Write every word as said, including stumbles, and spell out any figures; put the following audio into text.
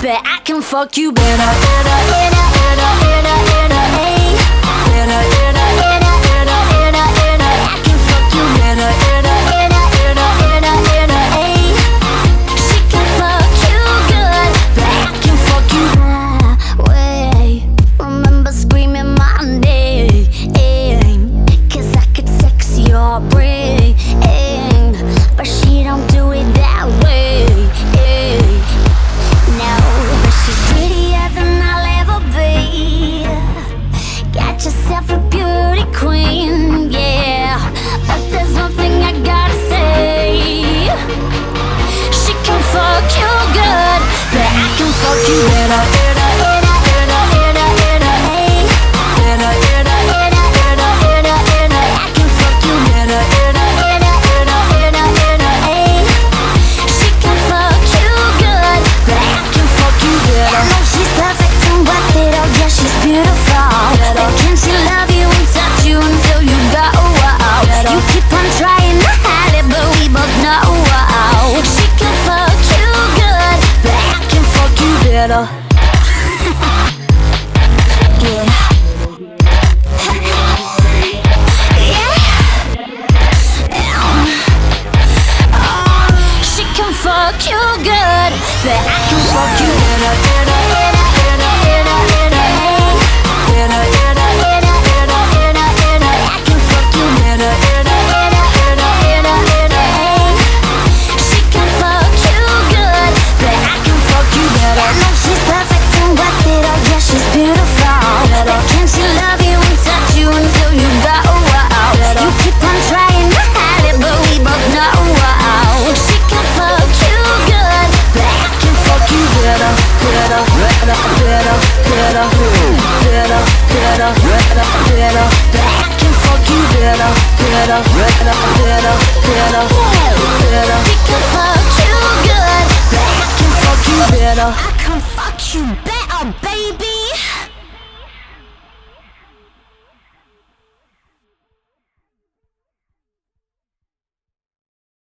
but I can fuck you better. Better, better, better, better, better, hey. Better, better, better, better, better, better, I can fuck you better. Better, better, better, better, better, hey. She can fuck you good, but I can fuck you my way. Remember screaming my name, cause I could sex your brain, but she don't do it that way. No, but she's prettier than I'll ever be. Got yourself a beauty queen, yeah. But there's one thing I gotta say. She can fuck you good, but I can fuck you better. Better, better, better, better, better, hey. Better, better, better, better, better, better, I can fuck you better. Better, better, better, better, better, hey. She can fuck you good, but I can fuck you better. I know she's perfect and worth it, oh yeah, she's beautiful. But can she love you and touch you until you go? You keep on trying to hide it, but we both know she can fuck you good, but I can fuck you better. Yeah. She can fuck you good, but I can fuck you better, better, better, better, better, better, hey. Better, better, better, better, better, better, I can fuck you better, better, better, better, better, better, hey. She can fuck you good, but I can fuck you better. I know she's perfect and worth it, oh yeah, she's beautiful. But can she love you and touch you until you go? You keep on trying to hide it, but we both know she can fuck you good, but I can fuck you better. Better, better, better, better, better, better, better, better, but I can fuck you better. Better, better, better, better, better, she can fuck you good, but I can fuck you better. I can fuck you better, baby.